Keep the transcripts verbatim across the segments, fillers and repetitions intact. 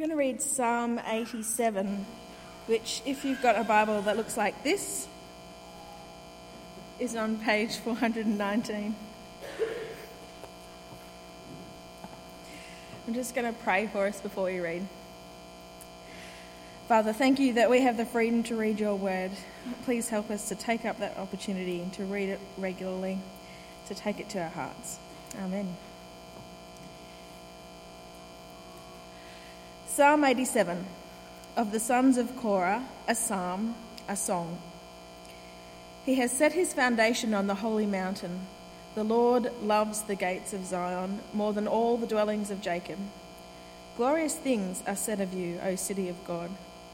going to read Psalm eighty-seven, which, if you've got a Bible that looks like this, is on page four hundred nineteen. I'm just going to pray for us before we read. Father, thank you that we have the freedom to read your word. Please help us to take up that opportunity and to read it regularly, to take it to our hearts. Amen. Psalm eighty-seven, of the sons of Korah, a psalm, a song. He has set his foundation on the holy mountain. The Lord loves the gates of Zion more than all the dwellings of Jacob. Glorious things are said of you, O city of God.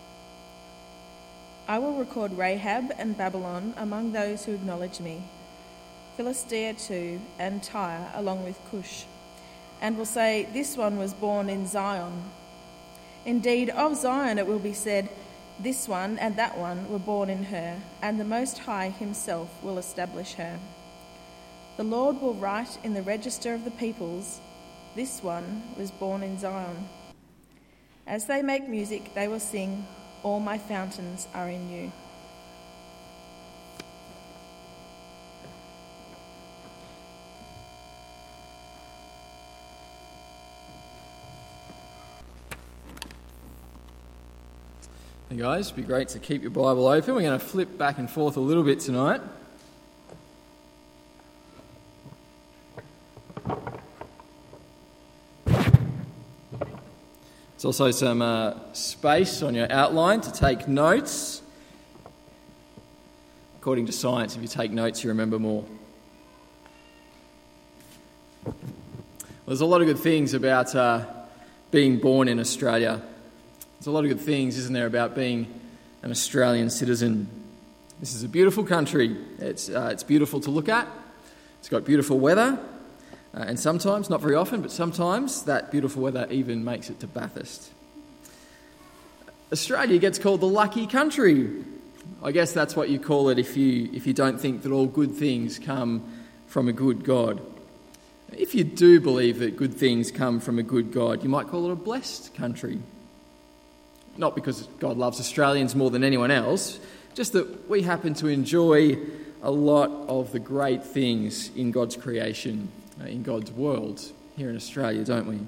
I will record Rahab and Babylon among those who acknowledge me, Philistia too, and Tyre along with Cush, and will say, this one was born in Zion. Indeed, of Zion it will be said, this one and that one were born in her, and the Most High himself will establish her. The Lord will write in the register of the peoples, this one was born in Zion. As they make music, they will sing, all my fountains are in you. Hey guys, it'd be great to keep your Bible open. We're going to flip back and forth a little bit tonight. There's also some uh, space on your outline to take notes. According to science, if you take notes, you remember more. Well, there's a lot of good things about uh, being born in Australia. There's a lot of good things, isn't there, about being an Australian citizen. This is a beautiful country. It's uh, it's beautiful to look at. It's got beautiful weather. Uh, and sometimes, not very often, but sometimes that beautiful weather even makes it to Bathurst. Australia gets called the lucky country. I guess that's what you call it if you if you don't think that all good things come from a good God. If you do believe that good things come from a good God, you might call it a blessed country. Not because God loves Australians more than anyone else, just that we happen to enjoy a lot of the great things in God's creation, in God's world here in Australia, don't we?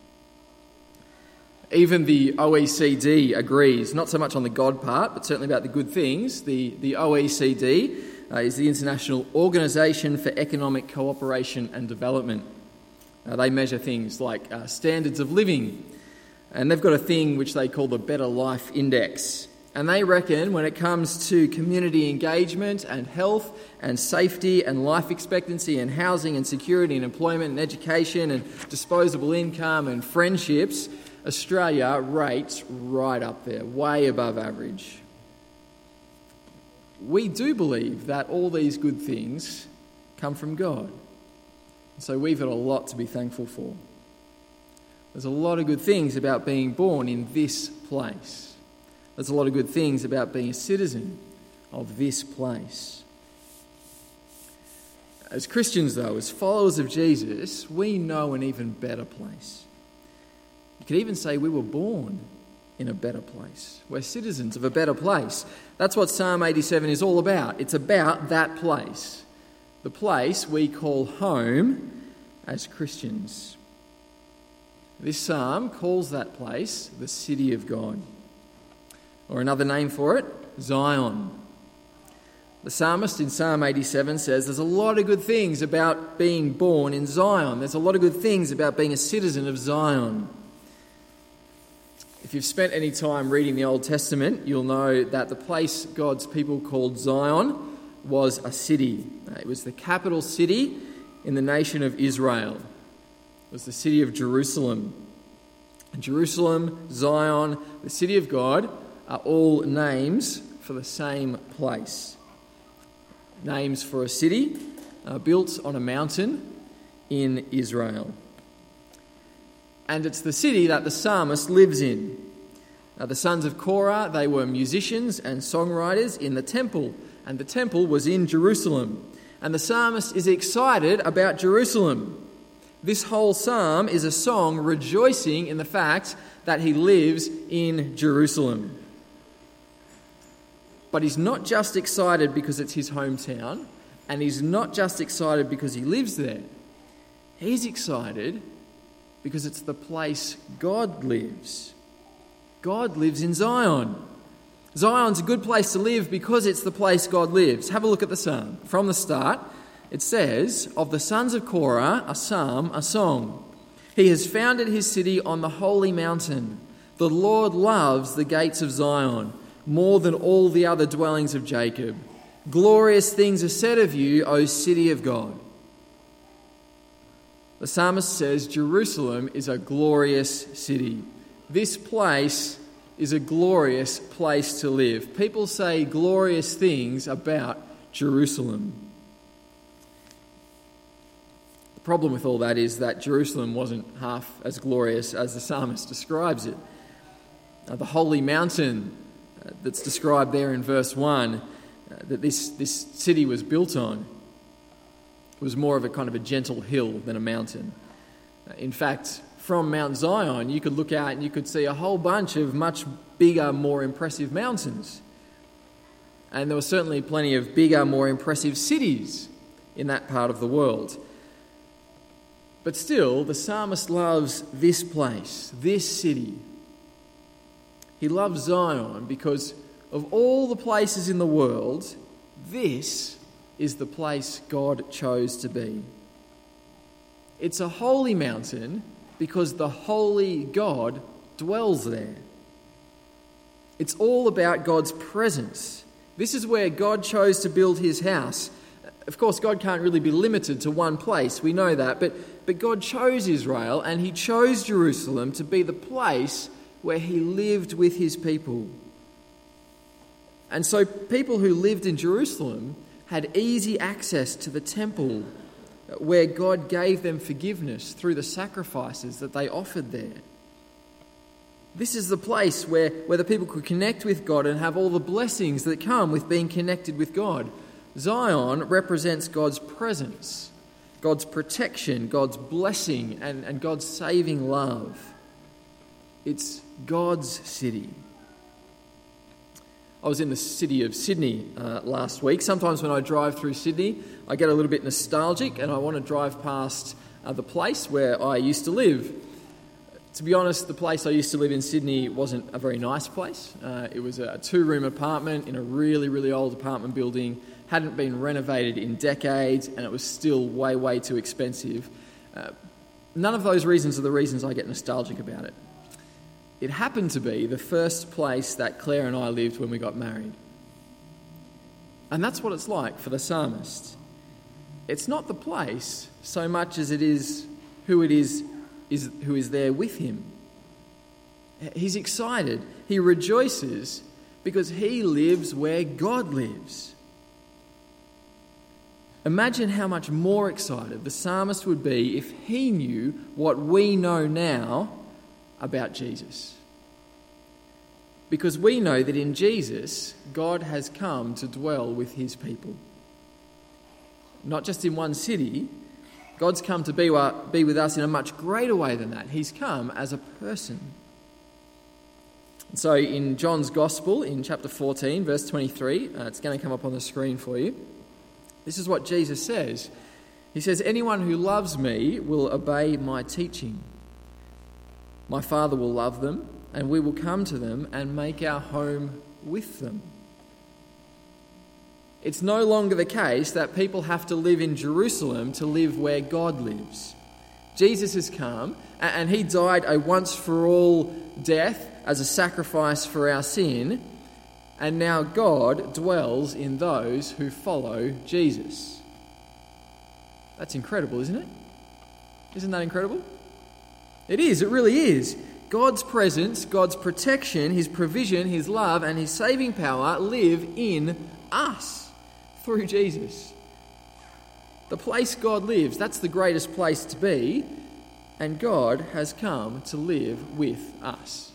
Even the O E C D agrees, not so much on the God part, but certainly about the good things. The, the O E C D uh, is the International Organisation for Economic Cooperation and Development. Uh, they measure things like uh, standards of living, and they've got a thing which they call the Better Life Index. And they reckon when it comes to community engagement and health and safety and life expectancy and housing and security and employment and education and disposable income and friendships, Australia rates right up there, way above average. We do believe that all these good things come from God. So we've got a lot to be thankful for. There's a lot of good things about being born in this place. There's a lot of good things about being a citizen of this place. As Christians, though, as followers of Jesus, we know an even better place. You could even say we were born in a better place. We're citizens of a better place. That's what Psalm eighty-seven is all about. It's about that place, the place we call home as Christians. This psalm calls that place the city of God. Or another name for it, Zion. The psalmist in Psalm eighty-seven says there's a lot of good things about being born in Zion. There's a lot of good things about being a citizen of Zion. If you've spent any time reading the Old Testament, you'll know that the place God's people called Zion was a city. It was the capital city in the nation of Israel. It was the city of Jerusalem. And Jerusalem, Zion, the city of God are all names for the same place. Names for a city uh, built on a mountain in Israel. And it's the city that the psalmist lives in. Now, the sons of Korah, they were musicians and songwriters in the temple, and the temple was in Jerusalem. And the psalmist is excited about Jerusalem. This whole psalm is a song rejoicing in the fact that he lives in Jerusalem. But he's not just excited because it's his hometown, and he's not just excited because he lives there. He's excited because it's the place God lives. God lives in Zion. Zion's a good place to live because it's the place God lives. Have a look at the psalm. From the start, it says, of the sons of Korah, a psalm, a song. He has founded his city on the holy mountain. The Lord loves the gates of Zion more than all the other dwellings of Jacob. Glorious things are said of you, O city of God. The psalmist says Jerusalem is a glorious city. This place is a glorious place to live. People say glorious things about Jerusalem. The problem with all that is that Jerusalem wasn't half as glorious as the psalmist describes it. Uh, the holy mountain uh, that's described there in verse one, uh, that this, this city was built on, was more of a kind of a gentle hill than a mountain. Uh, in fact, from Mount Zion, you could look out and you could see a whole bunch of much bigger, more impressive mountains. And there were certainly plenty of bigger, more impressive cities in that part of the world. But still, the psalmist loves this place, this city. He loves Zion because of all the places in the world, this is the place God chose to be. It's a holy mountain because the holy God dwells there. It's all about God's presence. This is where God chose to build his house. Of course, God can't really be limited to one place, we know that, but, but God chose Israel and he chose Jerusalem to be the place where he lived with his people. And so people who lived in Jerusalem had easy access to the temple where God gave them forgiveness through the sacrifices that they offered there. This is the place where, where the people could connect with God and have all the blessings that come with being connected with God. Zion represents God's presence, God's protection, God's blessing, and, and God's saving love. It's God's city. I was in the city of Sydney uh, last week. Sometimes when I drive through Sydney, I get a little bit nostalgic and I want to drive past uh, the place where I used to live. To be honest, the place I used to live in Sydney wasn't a very nice place. Uh, it was a two-room apartment in a really, really old apartment building, hadn't been renovated in decades, and it was still way, way too expensive. Uh, none of those reasons are the reasons I get nostalgic about it. It happened to be the first place that Claire and I lived when we got married. And that's what it's like for the psalmist. It's not the place so much as it is who it is, is who is there with him. He's excited. He rejoices because he lives where God lives. Imagine how much more excited the psalmist would be if he knew what we know now about Jesus. Because we know that in Jesus, God has come to dwell with his people. Not just in one city, God's come to be, be with us in a much greater way than that. He's come as a person. So in John's Gospel, in chapter fourteen, verse twenty-three, uh, it's going to come up on the screen for you. This is what Jesus says. He says, "Anyone who loves me will obey my teaching. My Father will love them, and we will come to them and make our home with them." It's no longer the case that people have to live in Jerusalem to live where God lives. Jesus has come, and he died a once-for-all death as a sacrifice for our sin, and now God dwells in those who follow Jesus. That's incredible, isn't it? Isn't that incredible? It is, it really is. God's presence, God's protection, his provision, his love, and his saving power live in us through Jesus. The place God lives, that's the greatest place to be, and God has come to live with us.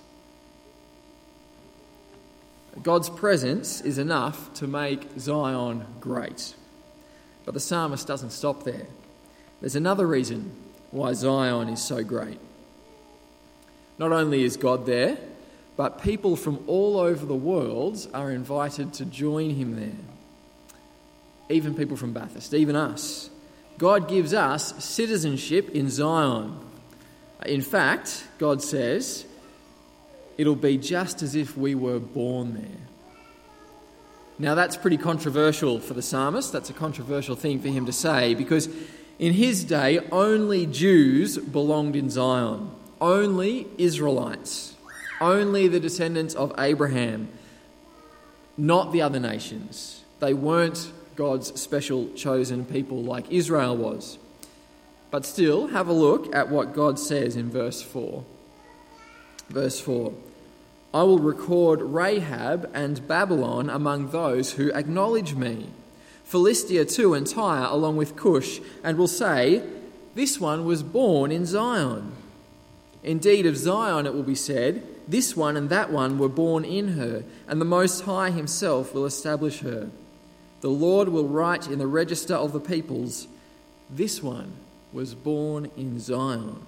God's presence is enough to make Zion great. But the psalmist doesn't stop there. There's another reason why Zion is so great. Not only is God there, but people from all over the world are invited to join him there. Even people from Bathurst, even us. God gives us citizenship in Zion. In fact, God says, it'll be just as if we were born there. Now that's pretty controversial for the psalmist. That's a controversial thing for him to say, because in his day, only Jews belonged in Zion. Only Israelites. Only the descendants of Abraham. Not the other nations. They weren't God's special chosen people like Israel was. But still, have a look at what God says in verse four. Verse four. I will record Rahab and Babylon among those who acknowledge me. Philistia too and Tyre along with Cush, and will say, this one was born in Zion. Indeed, of Zion it will be said, this one and that one were born in her, and the Most High himself will establish her. The Lord will write in the register of the peoples, this one was born in Zion.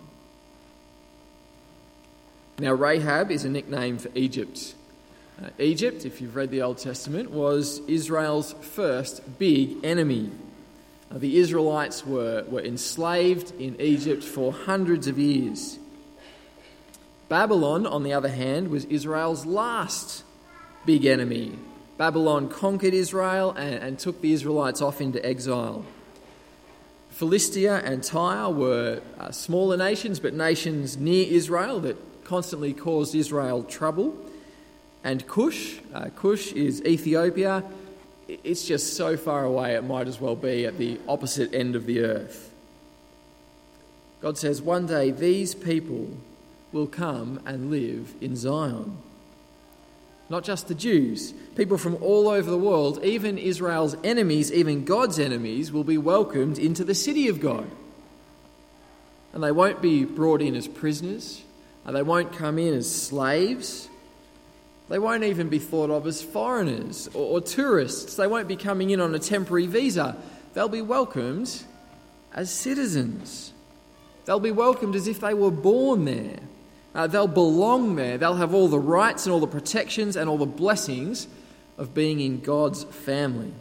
Now, Rahab is a nickname for Egypt. Uh, Egypt, if you've read the Old Testament, was Israel's first big enemy. Uh, the Israelites were, were enslaved in Egypt for hundreds of years. Babylon, on the other hand, was Israel's last big enemy. Babylon conquered Israel and, and took the Israelites off into exile. Philistia and Tyre were uh, smaller nations, but nations near Israel that constantly caused Israel trouble. And Cush, uh, Cush is Ethiopia. It's just so far away it might as well be at the opposite end of the earth. God says one day these people will come and live in Zion. Not just the Jews, people from all over the world, even Israel's enemies, even God's enemies, will be welcomed into the city of God. And they won't be brought in as prisoners. And they won't come in as slaves. They won't even be thought of as foreigners or, or tourists. They won't be coming in on a temporary visa. They'll be welcomed as citizens. They'll be welcomed as if they were born there. Uh, they'll belong there. They'll have all the rights and all the protections and all the blessings of being in God's family.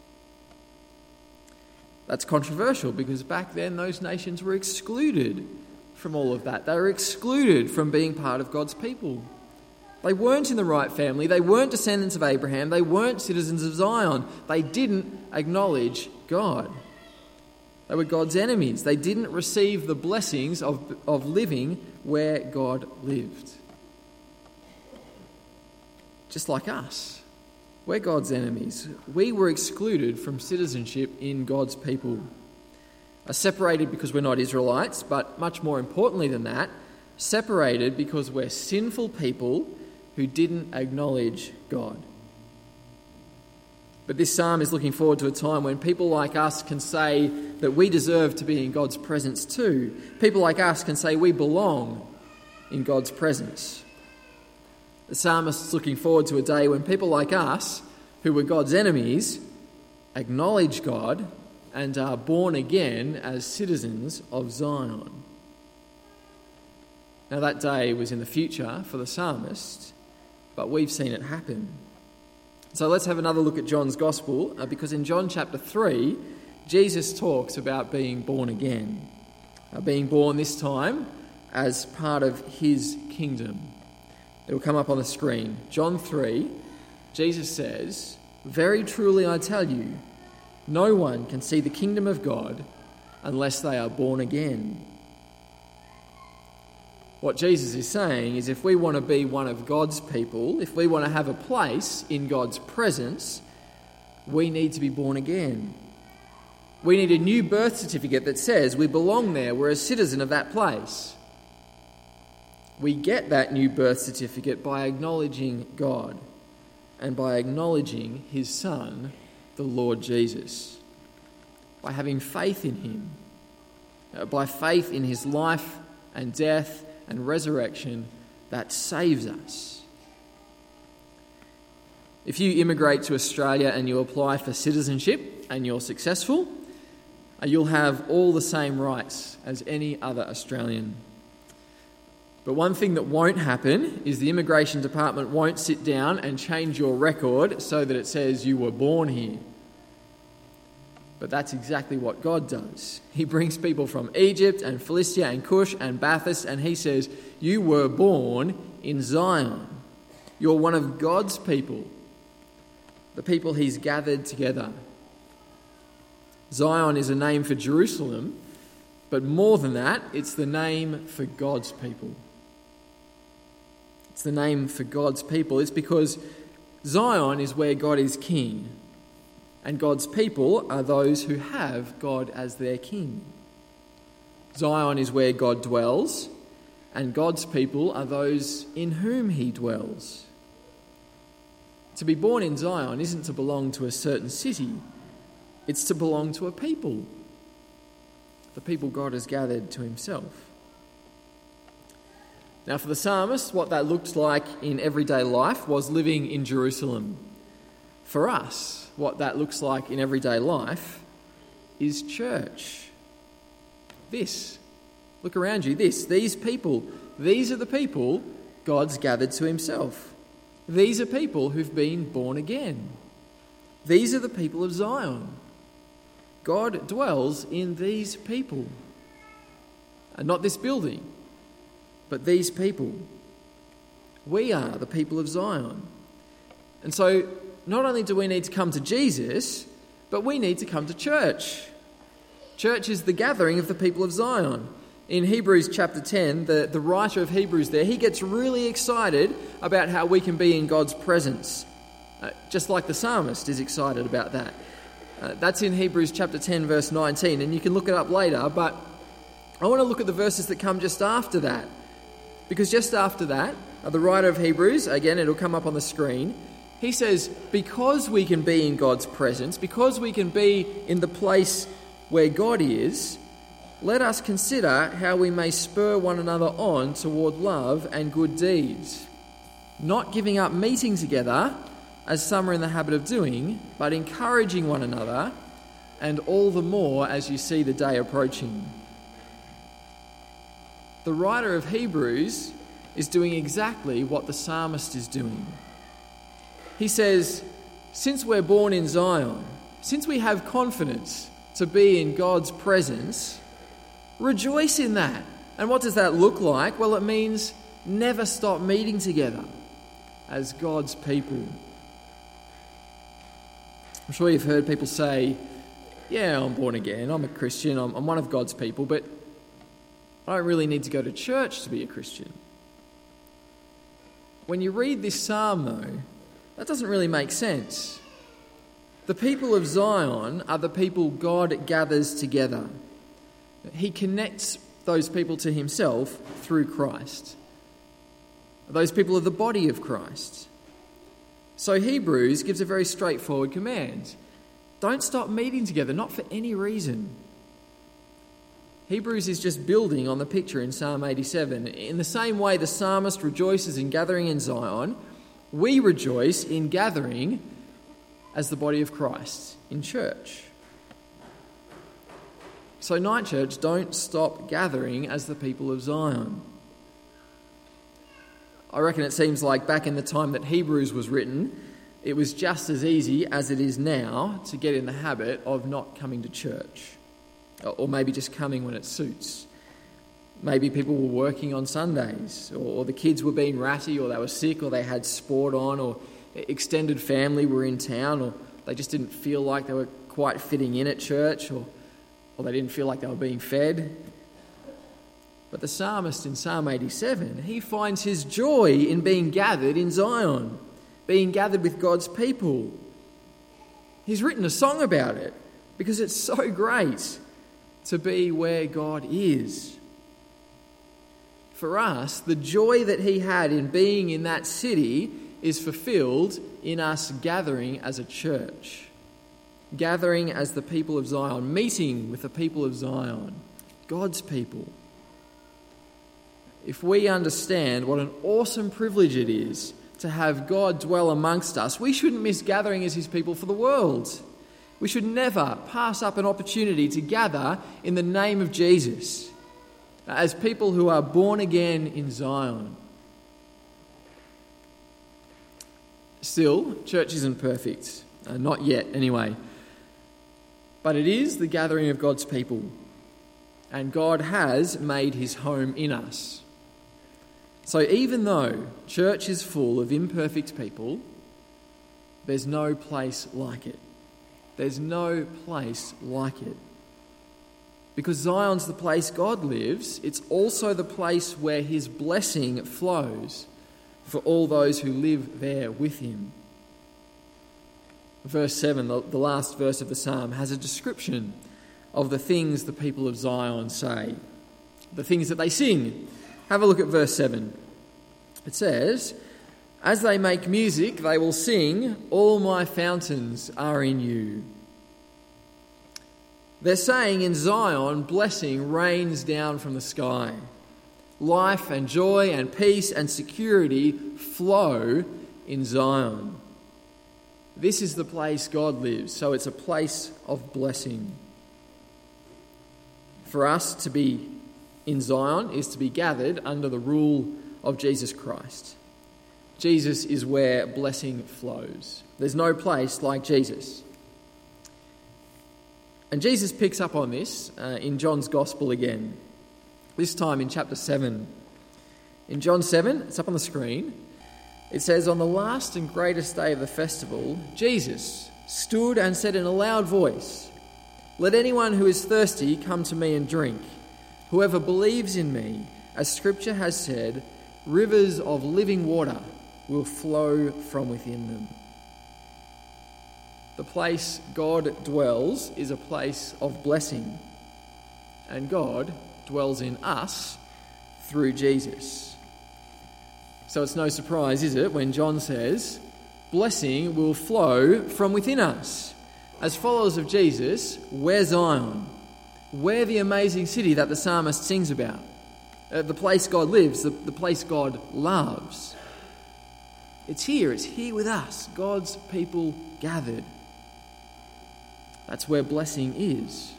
That's controversial because back then those nations were excluded from all of that. They were excluded from being part of God's people. They weren't in the right family. They weren't descendants of Abraham. They weren't citizens of Zion. They didn't acknowledge God. They were God's enemies. They didn't receive the blessings of, of living where God lived. Just like us. We're God's enemies. We were excluded from citizenship in God's people. Are separated because we're not Israelites, but much more importantly than that, separated because we're sinful people who didn't acknowledge God. But this psalm is looking forward to a time when people like us can say that we deserve to be in God's presence too. People like us can say we belong in God's presence. The psalmist is looking forward to a day when people like us, who were God's enemies, acknowledge God and are born again as citizens of Zion. Now that day was in the future for the psalmist, but we've seen it happen. So let's have another look at John's Gospel, uh, because in John chapter three, Jesus talks about being born again. Uh, being born this time as part of his kingdom. It will come up on the screen. John three, Jesus says, "Very truly I tell you, no one can see the kingdom of God unless they are born again." What Jesus is saying is if we want to be one of God's people, if we want to have a place in God's presence, we need to be born again. We need a new birth certificate that says we belong there, we're a citizen of that place. We get that new birth certificate by acknowledging God and by acknowledging his Son, the Lord Jesus, by having faith in him, by faith in his life and death and resurrection that saves us. If you immigrate to Australia and you apply for citizenship and you're successful, you'll have all the same rights as any other Australian. But one thing that won't happen is the Immigration Department won't sit down and change your record so that it says you were born here. But that's exactly what God does. He brings people from Egypt and Philistia and Cush and Bathus, and he says, you were born in Zion. You're one of God's people, the people he's gathered together. Zion is a name for Jerusalem, but more than that, it's the name for God's people. It's the name for God's people. It's because Zion is where God is king, and God's people are those who have God as their king. Zion is where God dwells, and God's people are those in whom he dwells. To be born in Zion isn't to belong to a certain city, it's to belong to a people, the people God has gathered to himself. Now, for the psalmist, what that looked like in everyday life was living in Jerusalem. For us, what that looks like in everyday life is church. This. Look around you. This. These people. These are the people God's gathered to himself. These are people who've been born again. These are the people of Zion. God dwells in these people. And not this building, but these people. We are the people of Zion. And so, not only do we need to come to Jesus, but we need to come to church. Church is the gathering of the people of Zion. In Hebrews chapter ten, the, the writer of Hebrews there, he gets really excited about how we can be in God's presence. Uh, just like the psalmist is excited about that. Uh, that's in Hebrews chapter ten, verse nineteen, and you can look it up later, but I want to look at the verses that come just after that. Because just after that, uh, the writer of Hebrews, again, it'll come up on the screen, he says, because we can be in God's presence, because we can be in the place where God is, let us consider how we may spur one another on toward love and good deeds, not giving up meeting together, as some are in the habit of doing, but encouraging one another, and all the more as you see the day approaching. The writer of Hebrews is doing exactly what the psalmist is doing. He says, since we're born in Zion, since we have confidence to be in God's presence, rejoice in that. And what does that look like? Well, it means never stop meeting together as God's people. I'm sure you've heard people say, yeah, I'm born again, I'm a Christian, I'm, I'm one of God's people, but I don't really need to go to church to be a Christian. When you read this psalm, though, that doesn't really make sense. The people of Zion are the people God gathers together. He connects those people to himself through Christ. Those people are the body of Christ. So Hebrews gives a very straightforward command. Don't stop meeting together, not for any reason. Hebrews is just building on the picture in Psalm eighty-seven. In the same way the psalmist rejoices in gathering in Zion, we rejoice in gathering as the body of Christ in church. So Night Church, don't stop gathering as the people of Zion. I reckon it seems like back in the time that Hebrews was written, it was just as easy as it is now to get in the habit of not coming to church. Or maybe just coming when it suits. Maybe people were working on Sundays, or the kids were being ratty, or they were sick, or they had sport on, or extended family were in town, or they just didn't feel like they were quite fitting in at church, or, or they didn't feel like they were being fed. But the psalmist in Psalm eighty-seven, he finds his joy in being gathered in Zion, being gathered with God's people. He's written a song about it because it's so great to be where God is. For us, the joy that he had in being in that city is fulfilled in us gathering as a church, gathering as the people of Zion, meeting with the people of Zion, God's people. If we understand what an awesome privilege it is to have God dwell amongst us, we shouldn't miss gathering as his people for the world. We should never pass up an opportunity to gather in the name of Jesus as people who are born again in Zion. Still, church isn't perfect. Uh, not yet, anyway. But it is the gathering of God's people. And God has made his home in us. So even though church is full of imperfect people, there's no place like it. There's no place like it. Because Zion's the place God lives, it's also the place where his blessing flows for all those who live there with him. Verse seven, the, the last verse of the psalm, has a description of the things the people of Zion say, the things that they sing. Have a look at verse seven. It says, "As they make music, they will sing, 'All my fountains are in you.'" They're saying in Zion, blessing rains down from the sky. Life and joy and peace and security flow in Zion. This is the place God lives, so it's a place of blessing. For us to be in Zion is to be gathered under the rule of Jesus Christ. Jesus is where blessing flows. There's no place like Jesus. And Jesus picks up on this uh, in John's Gospel again, this time in chapter seven. In John seven, it's up on the screen, it says, "On the last and greatest day of the festival, Jesus stood and said in a loud voice, 'Let anyone who is thirsty come to me and drink. Whoever believes in me, as Scripture has said, rivers of living water will flow from within them.'" The place God dwells is a place of blessing, and God dwells in us through Jesus. So it's no surprise, is it, when John says, blessing will flow from within us. As followers of Jesus, we're Zion. We're the amazing city that the psalmist sings about. Uh, the place God lives, the, the place God loves. It's here, it's here with us, God's people gathered. That's where blessing is.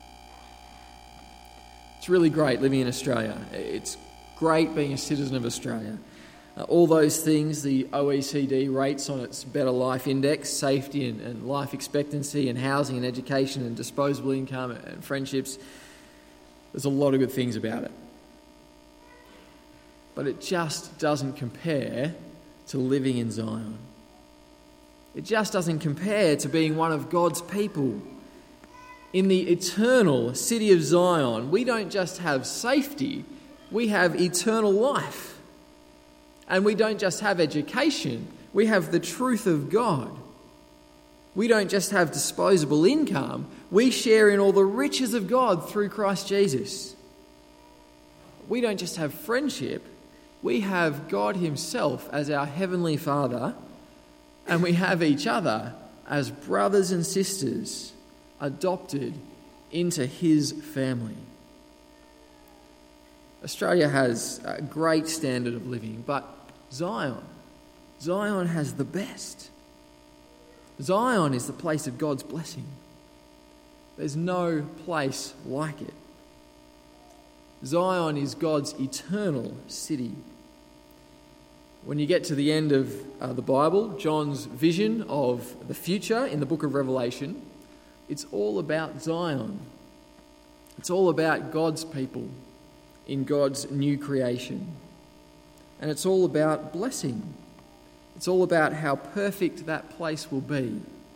It's really great living in Australia. It's great being a citizen of Australia. Uh, all those things the O E C D rates on its Better Life Index, safety and, and life expectancy and housing and education and disposable income and, and friendships, there's a lot of good things about it. But it just doesn't compare to living in Zion. It just doesn't compare to being one of God's people. In the eternal city of Zion, we don't just have safety, we have eternal life. And we don't just have education, we have the truth of God. We don't just have disposable income, we share in all the riches of God through Christ Jesus. We don't just have friendship, we have God himself as our heavenly Father, and we have each other as brothers and sisters adopted into his family. Australia has a great standard of living, but Zion, Zion has the best. Zion is the place of God's blessing. There's no place like it. Zion is God's eternal city. When you get to the end of uh, the Bible, John's vision of the future in the book of Revelation, it's all about Zion. It's all about God's people in God's new creation. And it's all about blessing. It's all about how perfect that place will be.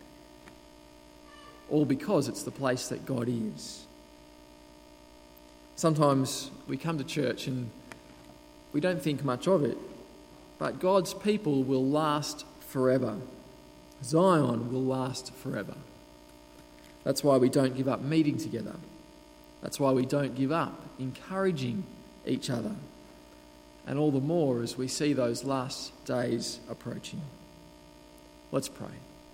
All because it's the place that God is. Sometimes we come to church and we don't think much of it. But God's people will last forever. Zion will last forever. That's why we don't give up meeting together. That's why we don't give up encouraging each other. And all the more as we see those last days approaching. Let's pray.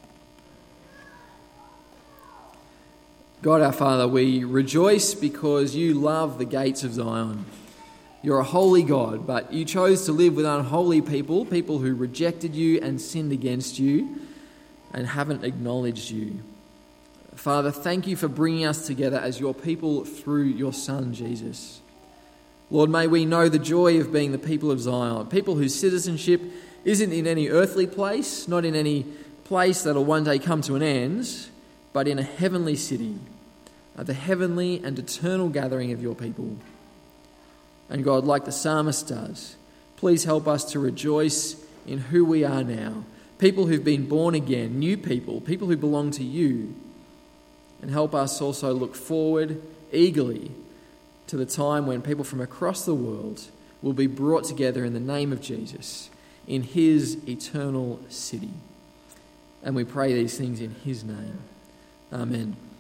God our Father, we rejoice because you love the gates of Zion. You're a holy God, but you chose to live with unholy people, people who rejected you and sinned against you and haven't acknowledged you. Father, thank you for bringing us together as your people through your Son, Jesus. Lord, may we know the joy of being the people of Zion, people whose citizenship isn't in any earthly place, not in any place that will one day come to an end, but in a heavenly city, the heavenly and eternal gathering of your people. And God, like the psalmist does, please help us to rejoice in who we are now, people who've been born again, new people, people who belong to you, and help us also look forward eagerly to the time when people from across the world will be brought together in the name of Jesus, in his eternal city. And we pray these things in his name. Amen.